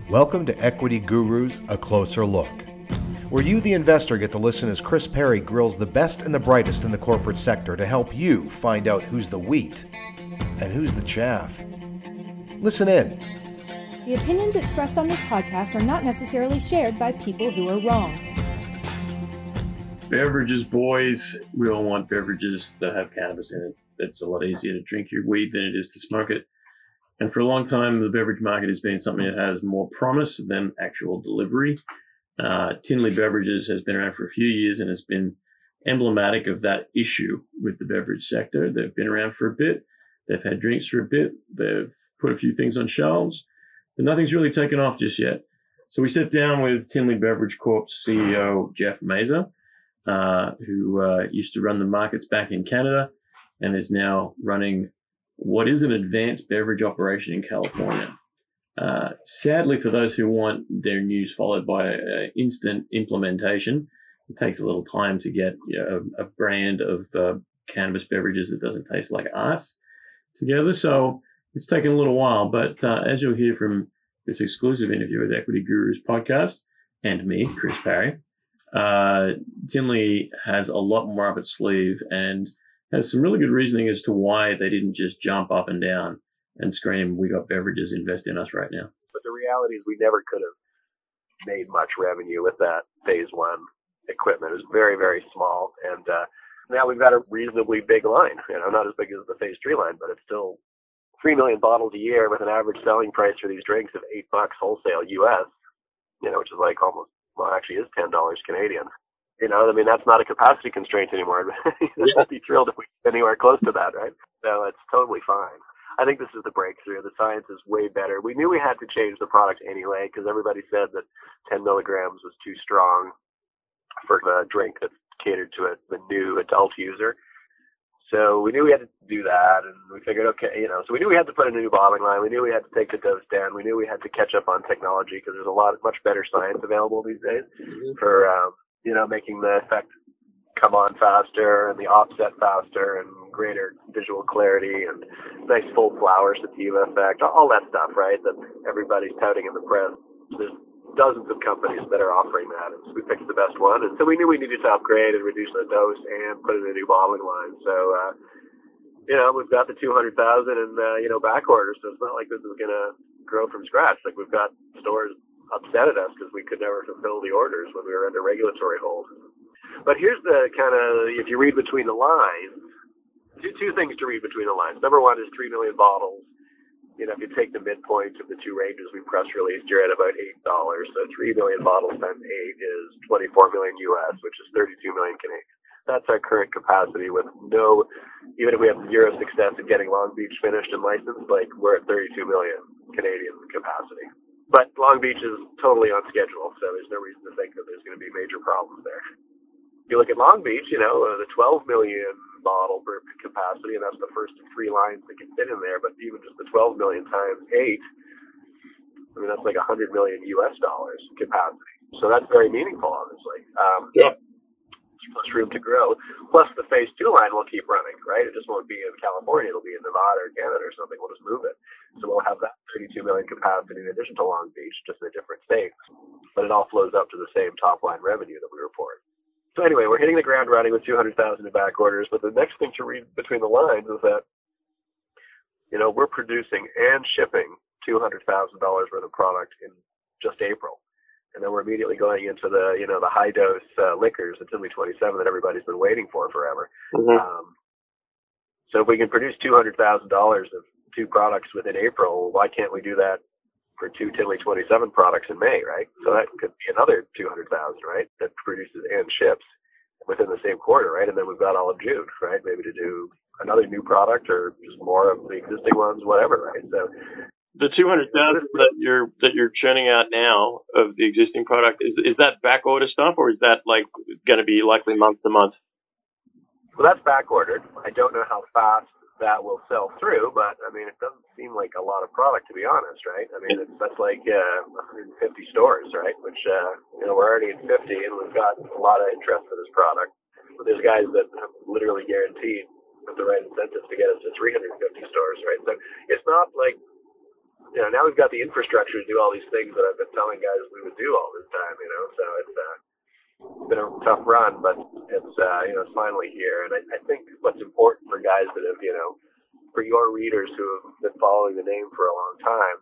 Welcome to Equity Gurus, A Closer Look, where you, the investor, get to listen as Chris Perry grills the best and the brightest in the corporate sector to help you find out who's the wheat and who's the chaff. Listen in. The opinions expressed on this podcast are not necessarily shared by people who are wrong. Beverages, boys, we all want beverages that have cannabis in it. It's a lot easier to drink your weed than it is to smoke it. And for a long time, the beverage market has been something that has more promise than actual delivery. Tinley Beverages has been around for a few years and has been emblematic of that issue with the beverage sector. They've been around for a bit. They've had drinks for a bit. They've put a few things on shelves, but nothing's really taken off just yet. So we sat down with Tinley Beverage Corp's CEO, Jeff Mazur, who used to run the markets back in Canada and is now running what is an advanced beverage operation in California. Sadly, for those who want their news followed by instant implementation, it takes a little time to get a brand of cannabis beverages that doesn't taste like ass together. So it's taken a little while, but as you'll hear from this exclusive interview with Equity Gurus podcast and me, Chris Perry, Tinley has a lot more up its sleeve and has some really good reasoning as to why they didn't just jump up and down and scream, "We got beverages, invest in us right now." But the reality is we never could have made much revenue with that phase one equipment. It was very, very small. And now we've got a reasonably big line, not as big as the phase 3 line, but it's still 3 million bottles a year with an average selling price for these drinks of $8 wholesale US, which is like almost, well, actually is $10 Canadian. That's not a capacity constraint anymore. I'd be thrilled if we get anywhere close to that, right? So it's totally fine. I think this is the breakthrough. The science is way better. We knew we had to change the product anyway because everybody said that 10 milligrams was too strong for a drink that's catered to the new adult user. So we knew we had to do that, and we figured, okay, so we knew we had to put in a new bottling line. We knew we had to take the dose down. We knew we had to catch up on technology because there's much better science available these days for, making the effect come on faster and the offset faster and greater visual clarity and nice full flower sativa effect, all that stuff, right, that everybody's touting in the press. There's dozens of companies that are offering that, and so we picked the best one. And so we knew we needed to upgrade and reduce the dose and put in a new bottling line. So, we've got the 200,000 and, back orders, so it's not like this is going to grow from scratch. Like, we've got stores upset at us because we could never fulfill the orders when we were under regulatory hold. But here's the kind of, if you read between the lines, two things to read between the lines. Number one is 3 million bottles. If you take the midpoint of the two ranges we press released, you're at about $8. So 3 million bottles times 8 is 24 million US, which is 32 million Canadian. That's our current capacity with even if we have zero success in getting Long Beach finished and licensed, we're at 32 million Canadian capacity. But Long Beach is totally on schedule, so there's no reason to think that there's going to be major problems there. If you look at Long Beach, the 12 million bottle per capacity, and that's the first of 3 lines that can fit in there, but even just the 12 million times 8, that's like $100 million US capacity. So that's very meaningful, obviously. Plus room to grow. Plus the phase 2 line will keep running, right? It just won't be in California. It'll be in Nevada or Canada or something. We'll just move it. So we'll have that 32 million capacity in addition to Long Beach, just in a different state. But it all flows up to the same top line revenue that we report. So anyway, we're hitting the ground running with 200,000 in back orders. But the next thing to read between the lines is that, we're producing and shipping $200,000 worth of product in just April. And then we're immediately going into the high dose liquors, the Tinley 27 that everybody's been waiting for forever. Mm-hmm. So if we can produce $200,000 of 2 products within April, why can't we do that for 2 Tinley 27 products in May, right? So that could be another 200,000, right? That produces and ships within the same quarter, right? And then we've got all of June, right? Maybe to do another new product or just more of the existing ones, whatever, right? So the 200,000 that you're churning out now of the existing product, is that back order stuff, or is that going to be likely month to month? Well, that's back ordered. I don't know how fast that will sell through, but it doesn't seem like a lot of product, to be honest, right? That's like 150 stores, right? Which we're already at 50, and we've got a lot of interest for this product. But there's guys that have literally guaranteed with the right incentives to get us to 350 stores, right? So it's not like now we've got the infrastructure to do all these things that I've been telling guys we would do all this time, so it's been a tough run, but it's, it's finally here. And I think what's important for guys that have, for your readers who have been following the name for a long time,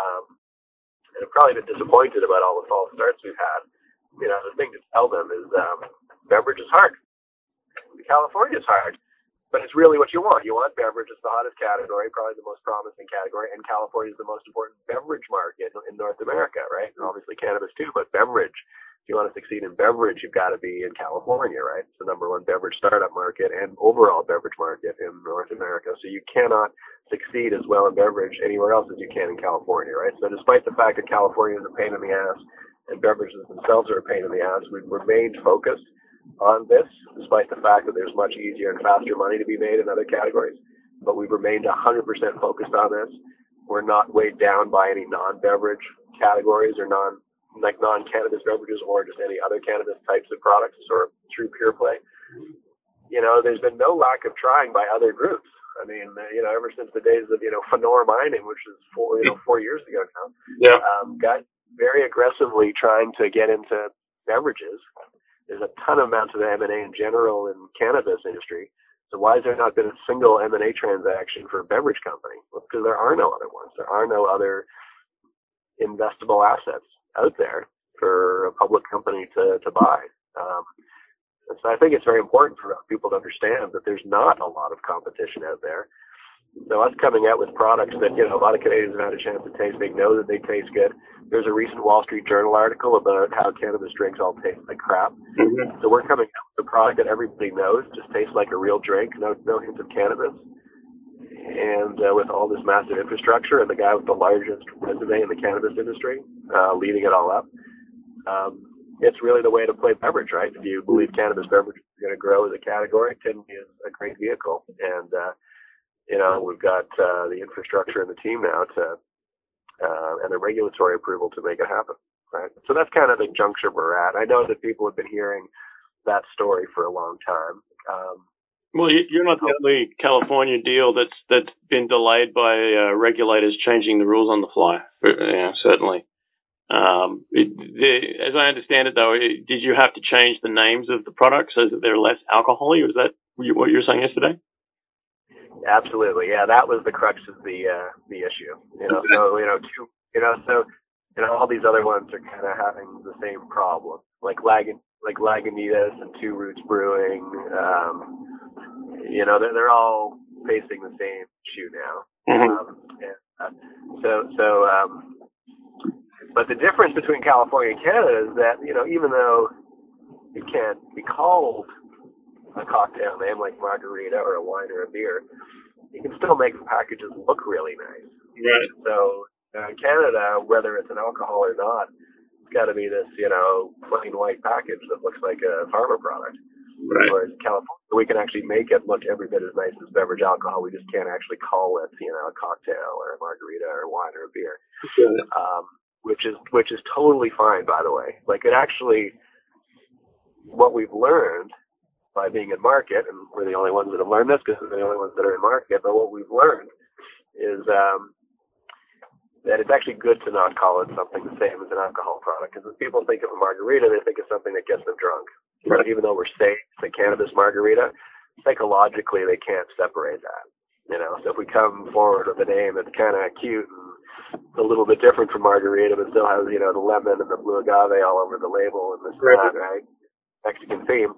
and have probably been disappointed about all the false starts we've had, the thing to tell them is, beverage is hard. California is hard. But it's really what you want. You want beverage. It's the hottest category, probably the most promising category, and California is the most important beverage market in North America, right? And obviously cannabis too, but beverage. If you want to succeed in beverage, you've got to be in California, right? It's the number one beverage startup market and overall beverage market in North America. So you cannot succeed as well in beverage anywhere else as you can in California, right? So despite the fact that California is a pain in the ass and beverages themselves are a pain in the ass, we've remained focused on this, despite the fact that there's much easier and faster money to be made in other categories. But we've remained 100% focused on this. We're not weighed down by any non-beverage categories or non-cannabis beverages or just any other cannabis types of products or true pure play. There's been no lack of trying by other groups. I mean, ever since the days of, Fenor Mining, which is 4 years ago now, guys very aggressively trying to get into beverages. There's a ton of amounts of M&A in general in cannabis industry. So why has there not been a single M&A transaction for a beverage company? Well, because there are no other ones. There are no other investable assets out there for a public company to buy. And so I think it's very important for people to understand that there's not a lot of competition out there. So us coming out with products that, a lot of Canadians have had a chance to taste, they know that they taste good. There's a recent Wall Street Journal article about how cannabis drinks all taste like crap. Mm-hmm. So we're coming out with a product that everybody knows just tastes like a real drink, no hint of cannabis. And with all this massive infrastructure and the guy with the largest resume in the cannabis industry leading it all up, it's really the way to play beverage, right? If you believe cannabis beverage is going to grow as a category, Tinley is a great vehicle. And we've got the infrastructure and the team now and the regulatory approval to make it happen, right? So that's kind of the juncture we're at. I know that people have been hearing that story for a long time. Well, you're not the only California deal that's been delayed by regulators changing the rules on the fly. Yeah, certainly. As I understand it, though, did you have to change the names of the products so that they're less alcohol-y? Was that what you were saying yesterday? Absolutely, yeah. That was the crux of the issue. So all these other ones are kind of having the same problem, like Lagunitas and Two Roots Brewing. They're all facing the same issue now. Mm-hmm. But the difference between California and Canada is that even though it can't be called a cocktail name like margarita or a wine or a beer, you can still make the packages look really nice. Right. So in Canada, whether it's an alcohol or not, it's got to be this, plain white package that looks like a pharma product. Right. Whereas in California, we can actually make it look every bit as nice as beverage alcohol. We just can't actually call it, a cocktail or a margarita or a wine or a beer. Okay. Which is totally fine, by the way. Like it actually, what we've learned by being in market, and we're the only ones that have learned this because we're the only ones that are in market, but what we've learned is that it's actually good to not call it something the same as an alcohol product. Because when people think of a margarita, they think of something that gets them drunk. Right. Even though we're saying it's a cannabis margarita, psychologically they can't separate that. So if we come forward with a name that's kind of cute and a little bit different from margarita, but still has, the lemon and the blue agave all over the label and this and that, right? Mexican theme.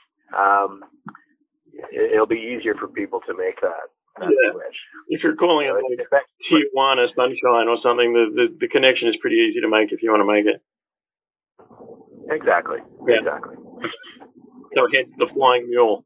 It'll be easier for people to make that switch. If you're calling it like Tijuana Sunshine or something, the connection is pretty easy to make if you want to make it. Exactly. Yeah. Exactly. So hence the Flying Mule.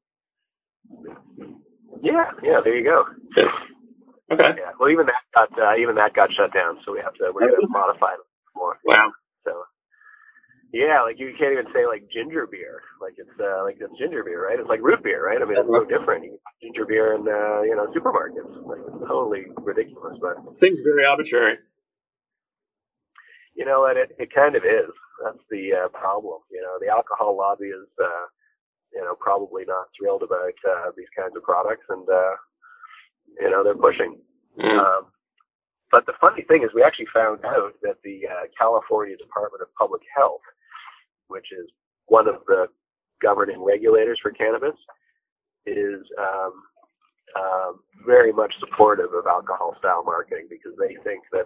Yeah. There you go. Yeah. Okay. Yeah. Well, even that got shut down, so we're gonna modify it more. Wow. So. Yeah, like you can't even say like ginger beer, like it's ginger beer, right? It's like root beer, right? I mean, it's no different. You can ginger beer in supermarkets. Like it's totally ridiculous, but seems very arbitrary. You know what? It kind of is. That's the problem. The alcohol lobby is probably not thrilled about these kinds of products, and they're pushing. But the funny thing is we actually found out that the California Department of Public Health, which is one of the governing regulators for cannabis, is very much supportive of alcohol-style marketing because they think that,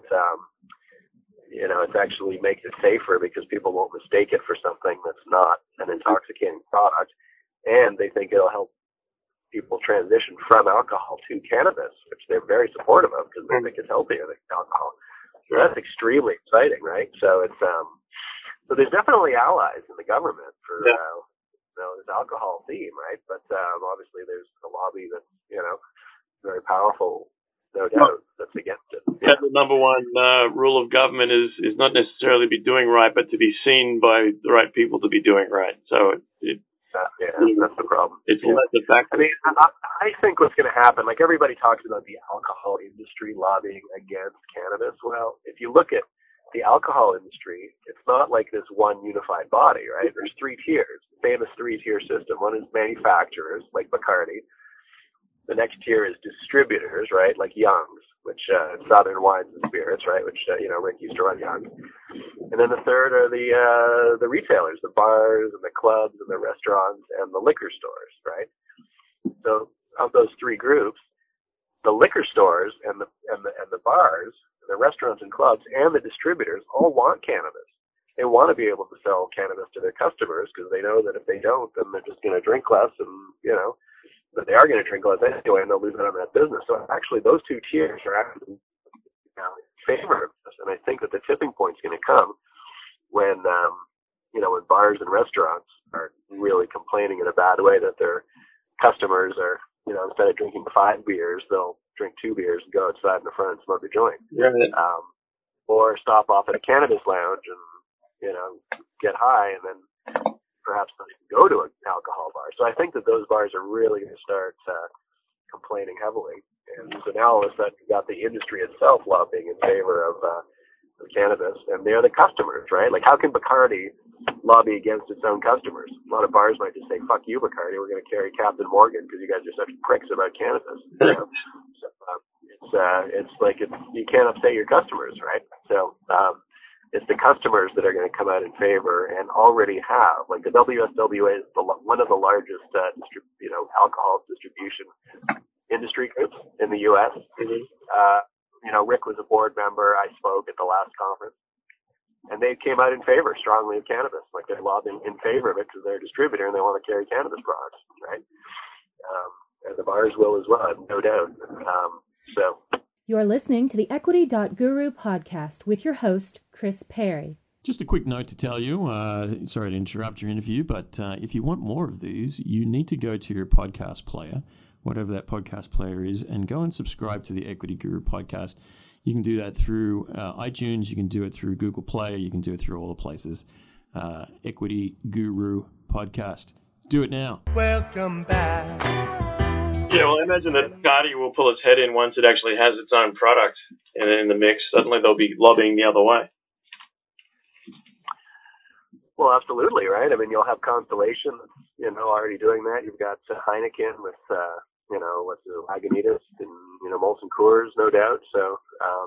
it actually makes it safer because people won't mistake it for something that's not an intoxicating product. And they think it'll help people transition from alcohol to cannabis, which they're very supportive of because they think it's healthier than alcohol. So that's extremely exciting, right? So it's so there's definitely allies in the government for this alcohol theme, right? But obviously there's a lobby that's very powerful, no doubt, that's against it. Yeah. The number one rule of government is not necessarily be doing right, but to be seen by the right people to be doing right. So that's the problem. It's the fact. I mean, I think what's going to happen, like everybody talks about the alcohol industry lobbying against cannabis. Well, if you look at the alcohol industry, it's not like this one unified body, right? There's 3 tiers, famous 3-tier system. One is manufacturers, like Bacardi. The next tier is distributors, right, like Young's, which Southern Wines and Spirits, right, which Rick used to run Young's. And then the third are the retailers, the bars and the clubs and the restaurants and the liquor stores, right? So of those 3 groups, the liquor stores and the bars, and the restaurants and clubs, and the distributors all want cannabis. They want to be able to sell cannabis to their customers because they know that if they don't, then they're just going to drink less and but they are going to drink less anyway, and they'll lose out on that business. So actually, those 2 tiers are actually in favor of this. And I think that the tipping point is going to come when, when bars and restaurants are really complaining in a bad way that their customers are, instead of drinking 5 beers, they'll drink 2 beers and go outside in the front and smoke a joint. Yeah. Or stop off at a cannabis lounge and, get high and then perhaps not even go to an alcohol bar. So I think that those bars are really going to start complaining heavily. And so now all of a sudden you've got the industry itself lobbying in favor of cannabis, and they're the customers, right? Like, how can Bacardi lobby against its own customers? A lot of bars might just say, fuck you, Bacardi, we're going to carry Captain Morgan because you guys are such pricks about cannabis. So, you can't upset your customers, right? So it's the customers that are going to come out in favor and already have. Like, the WSWA is one of the largest, alcohol distribution industry groups in the U.S. Mm-hmm. Rick was a board member. I spoke at the last conference, and they came out in favor strongly of cannabis. Like, they're lobbying in favor of it because they're a distributor and they want to carry cannabis products, right? And the bars will as well, no doubt. You're listening to the Equity.Guru podcast with your host, Chris Perry. Just a quick note to tell you, sorry to interrupt your interview, but if you want more of these, you need to go to your podcast player, whatever that podcast player is, and go and subscribe to the Equity Guru podcast. You can do that through iTunes, you can do it through Google Play, you can do it through all the places. Equity Guru podcast. Do it now. Welcome back. Yeah, well, I imagine that Bacardi will pull its head in once it actually has its own product in the mix. Suddenly they'll be lobbying the other way. Well, absolutely, right? I mean, you'll have Constellation, already doing that. You've got Heineken with, Lagunitas and, Molson Coors, no doubt. So,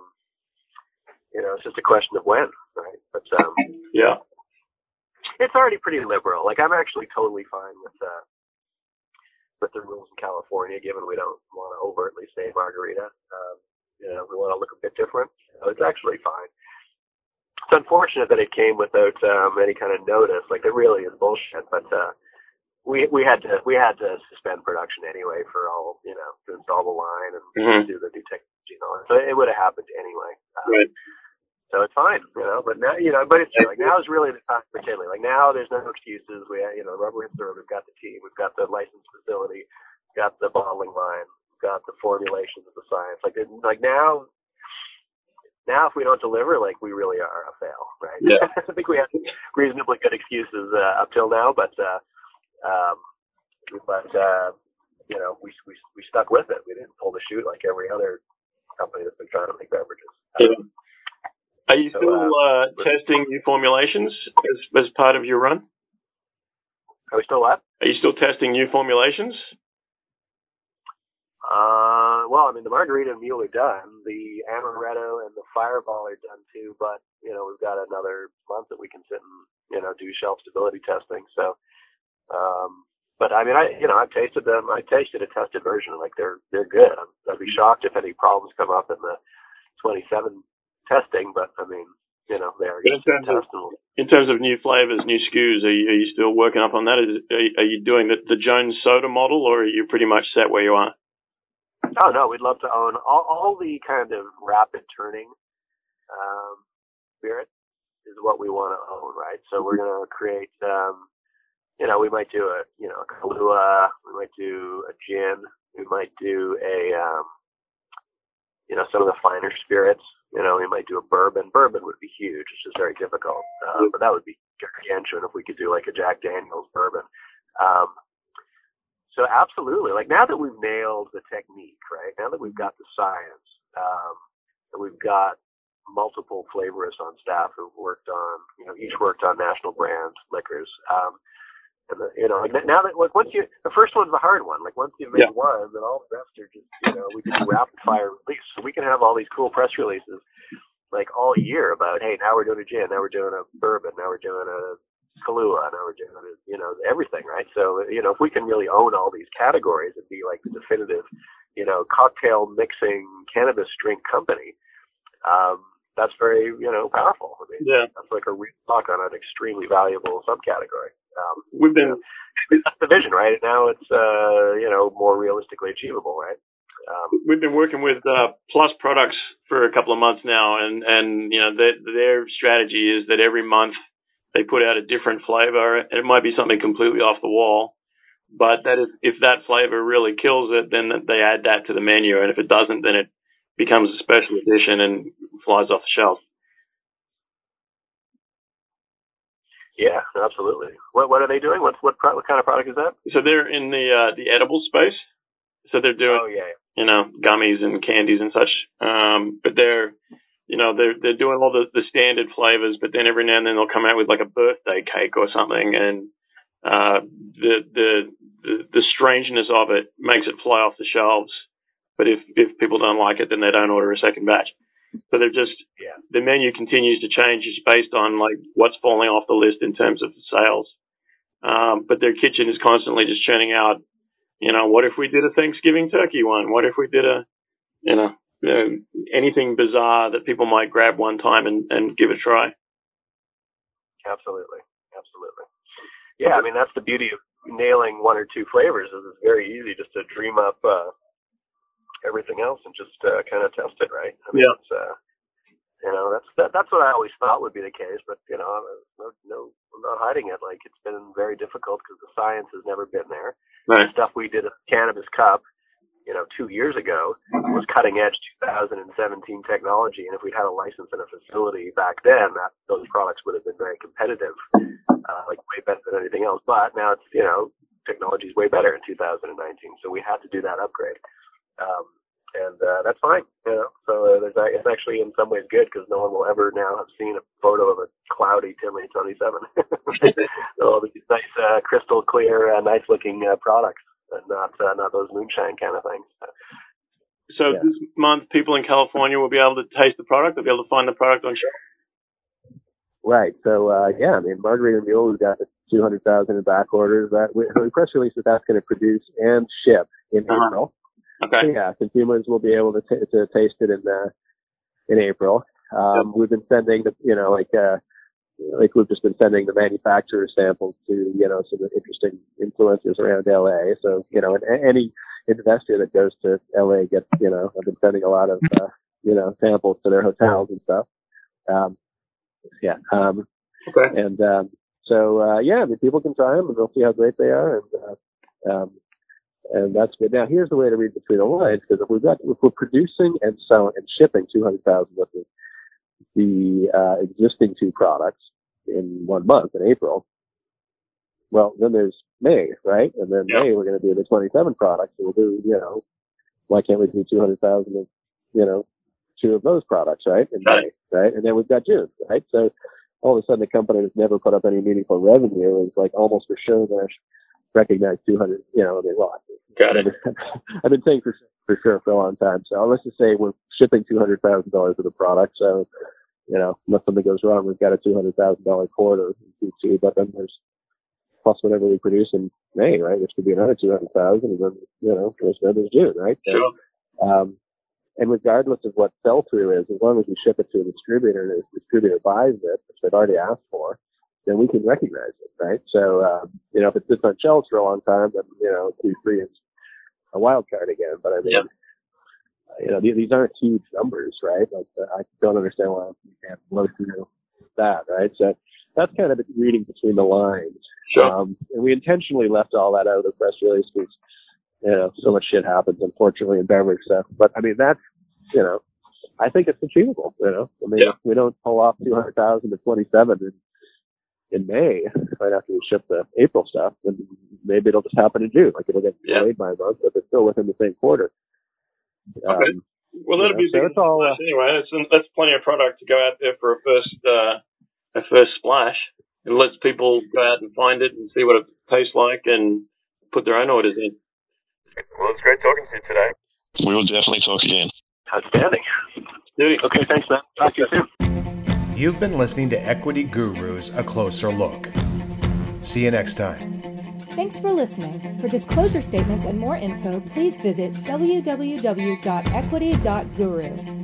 it's just a question of when, right? But, yeah. It's already pretty liberal. Like, I'm actually totally fine with the rules in California, given we don't want to overtly say margarita. We want to look a bit different. It's actually fine. It's unfortunate that it came without any kind of notice. Like, it really is bullshit. But we had to suspend production anyway for all to install the line and do the new technology and all that. So it would have happened anyway. Right. So it's fine, But now, but it's like now is really the time for Kinley. Like, now there's no excuses. We, rubber hits the road. We've got the team. We've got the licensed facility. We've got the bottling line. We've got the formulations of the science. Like now if we don't deliver, like, we really are a fail, right? Yeah. I think we had reasonably good excuses up till now, but we stuck with it. We didn't pull the chute like every other company that's been trying to make beverages. Yeah. Are you still testing new formulations as part of your run? Are we still what? Are you still testing new formulations? Well, I mean, the Margarita and Mule are done. The Amaretto and the Fireball are done too, but, we've got another month that we can sit and, do shelf stability testing. So, but I mean, I've tasted them. I tasted a tested version. Like they're good. I'd be shocked if any problems come up in the 27 testing, but I mean, they are testable. In terms of new flavors, new SKUs, are you still working up on that? Are you doing the Jones Soda model, or are you pretty much set where you are? Oh, no, we'd love to own all the kind of rapid turning spirit is what we want to own, right? So we're going to create, we might do a Kahlua, we might do a gin, we might do a, some of the finer spirits, we might do a bourbon. Bourbon would be huge. It's just very difficult. But that would be gargantuan if we could do like a Jack Daniel's bourbon. So absolutely, like now that we've nailed the technique, right? Now that we've got the science, and we've got multiple flavorists on staff who've worked on, each worked on national brand liquors. And now that the first one's the hard one. Like once you make one, then all the rest are just, we can do rapid fire release. So we can have all these cool press releases like all year about, hey, now we're doing a gin, now we're doing a bourbon, now we're doing a Kahlua, now we're doing everything, right? So, if we can really own all these categories and be like the definitive, cocktail mixing cannabis drink company, that's very, powerful. I mean, that's like a real talk on an extremely valuable subcategory. We've been that's the vision, right? Now it's more realistically achievable, right? We've been working with Plus Products for a couple of months now, and their strategy is that every month they put out a different flavor, and it might be something completely off the wall, but that if that flavor really kills it, then they add that to the menu, and if it doesn't, then it becomes a special edition and flies off the shelf. Yeah, absolutely. What are they doing? What kind of product is that? So they're in the edible space. So they're doing gummies and candies and such. But they're doing all the standard flavors. But then every now and then they'll come out with like a birthday cake or something, and the strangeness of it makes it fly off the shelves. But if people don't like it, then they don't order a second batch. So they're just, the menu continues to change just based on like what's falling off the list in terms of the sales. But their kitchen is constantly just churning out, what if we did a Thanksgiving turkey one? What if we did anything bizarre that people might grab one time and give a try? Absolutely. Yeah, I mean, that's the beauty of nailing one or two flavors is it's very easy just to dream up, everything else and just kind of test it, right? I mean, it's, that's what I always thought would be the case, but I'm not hiding it. Like it's been very difficult because the science has never been there. Right. The stuff we did at Cannabis Cup, 2 years ago was cutting edge 2017 technology, and if we'd had a license in a facility back then, those products would have been very competitive, like way better than anything else. But now it's technology is way better in 2019, so we had to do that upgrade. And that's fine, So it's actually in some ways good because no one will ever now have seen a photo of a cloudy Timley 27. All these nice, crystal clear, nice looking products, and not those moonshine kind of things. So this month, people in California will be able to taste the product. They'll be able to find the product on shelf. Right. So I mean, Margarita Mule, we've got 200,000 in back orders. That we press release that's going to produce and ship in April. Okay. Yeah, consumers will be able to taste it in April. We've been sending like we've just been sending the manufacturer samples to some interesting influencers around LA. So and any investor that goes to LA gets I've been sending a lot of samples to their hotels and stuff. Okay. And I mean, people can try them and they'll see how great they are, and that's good. Now, here's the way to read between the lines, because if we're producing and selling and shipping 200,000 worth of the existing two products in 1 month in April, well, then there's May, right? And then May we're going to do the 27 products. So we'll do, why can't we do 200,000 of, two of those products, right? In May, right? And then we've got June, right? So all of a sudden, a company that's never put up any meaningful revenue is like almost for sure going to recognize 200. Got it. I've been saying for for sure for a long time. So let's just say we're shipping $200,000 of the product. So, unless something goes wrong, we've got a $200,000 quarter in Q2, but then there's plus whatever we produce in May, right? Which could be another 200,000, and then, there's June, right? Sure. So, and regardless of what sell-through is, as long as we ship it to a distributor and the distributor buys it, which they've already asked for, then we can recognize it, right? So, if it sits on shelves for a long time, then, Q3 is a wild card again. But I mean, these aren't huge numbers, right? Like, I don't understand why you can't blow through that, right? So that's kind of reading between the lines. Sure. And we intentionally left all that out of the press release because, so much shit happens, unfortunately, in beverage stuff. But I mean, that's, I think it's achievable, I mean, if we don't pull off 200,000 to 27 in May, right after we ship the April stuff, then maybe it'll just happen in June. Like, it'll get delayed by a month, but it's still within the same quarter. Okay. Well, that'll be a big splash anyway. That's plenty of product to go out there for a first splash. It lets people go out and find it and see what it tastes like and put their own orders in. Well, it's great talking to you today. We will definitely talk again. Outstanding. Okay, thanks, man. Talk to you soon. You've been listening to Equity Gurus, A Closer Look. See you next time. Thanks for listening. For disclosure statements and more info, please visit www.equity.guru.